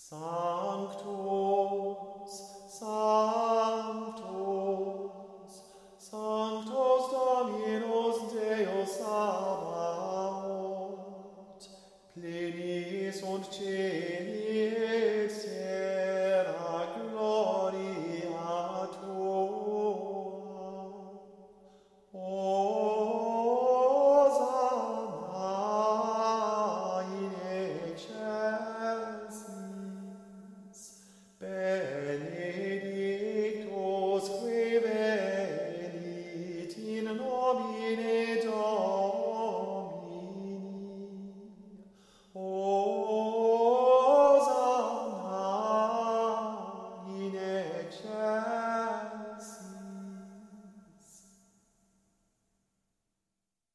Sanctus, Sanctus, Sanctus Dominus Deus Sabaoth, plenis und celi et